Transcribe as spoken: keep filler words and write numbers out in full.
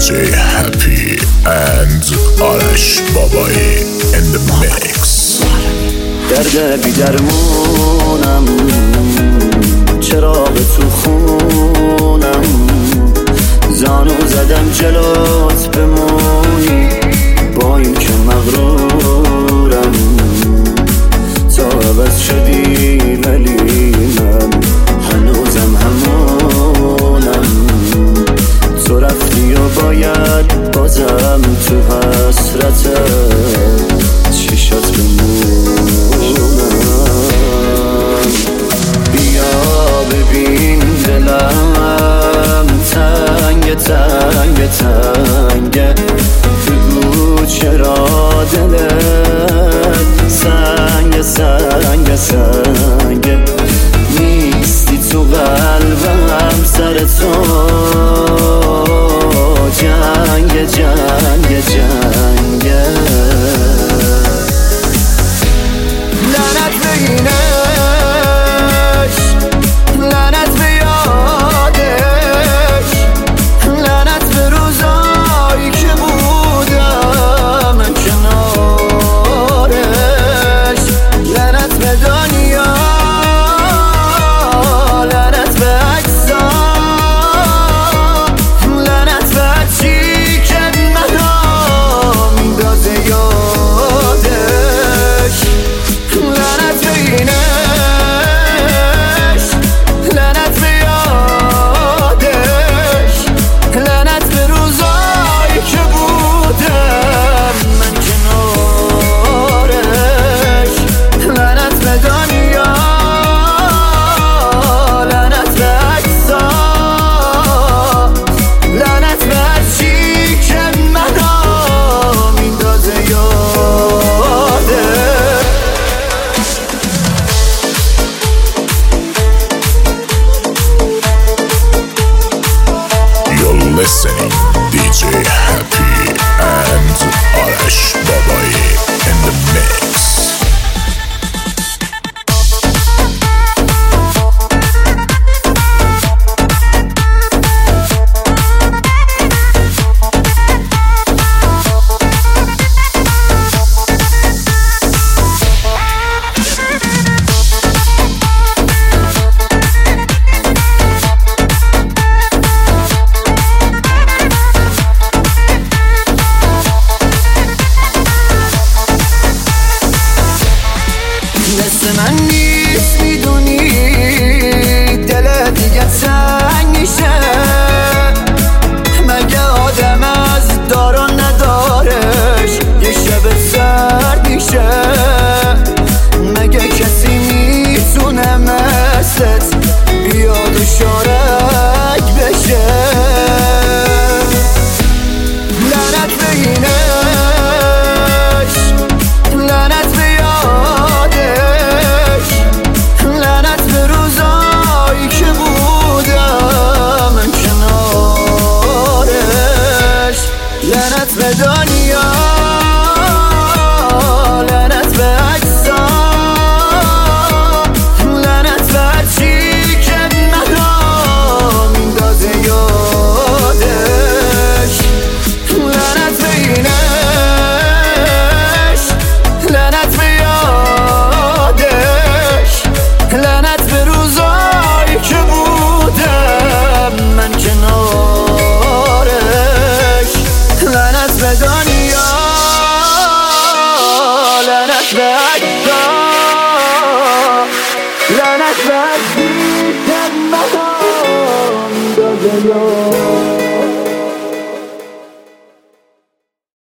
جی Happy and آرش بابایی in the mix. درد بی درمونم، چراغ تو خونم، زانو زدم جلوت بمونی، با این که مغرورم. تا عوض شدی ولی من هنوزم همونم. تو رفتی و باید بازم تو حسرتت چشات بمونم. بیا ببین دلم تنگ تنگ تنگه، بگو چرا دلت سنگ سنگ سنگه. نیستی تو قلبم، سر تو جنگ جنگ جنگه. لعنت به اینش، لعنت به یادش، لعنت به روزایی که بودم کنارش، لعنت به دنیا، لعنت به عکسا، لعنت به هرچی که منو میندازه یادش. لعنت به اینش، لعنت به یادش، لعنت به روزایی که بودم من کنارش، لعنت به دنیا، لعنت به عکسا، لعنت به هرچی که منو میندازه یادش. You're listening دی جی Happy and آرش بابایی in the mix. مثل من نیست میدونی، دل دیگه تنگ میشه. مگه آدم از دار و ندارش یه شب سرد میشه؟ مگه کسی میتونه مثلت بیاد و شارک بشه؟ لعنت به اینش، لعنت به یادش، لعنت به روزایی که بودم کنارش، لعنت به دنیا، لعنت به عکسا، لعنت به هرچی که منو میندازه یادش. لعنت به اینش، لعنت به یادش، لعنت به روزایی که بودم من کنارش، لعنت به دنیا، لعنت به عکسا، لعنت به هرچی که منو میندازه یادش.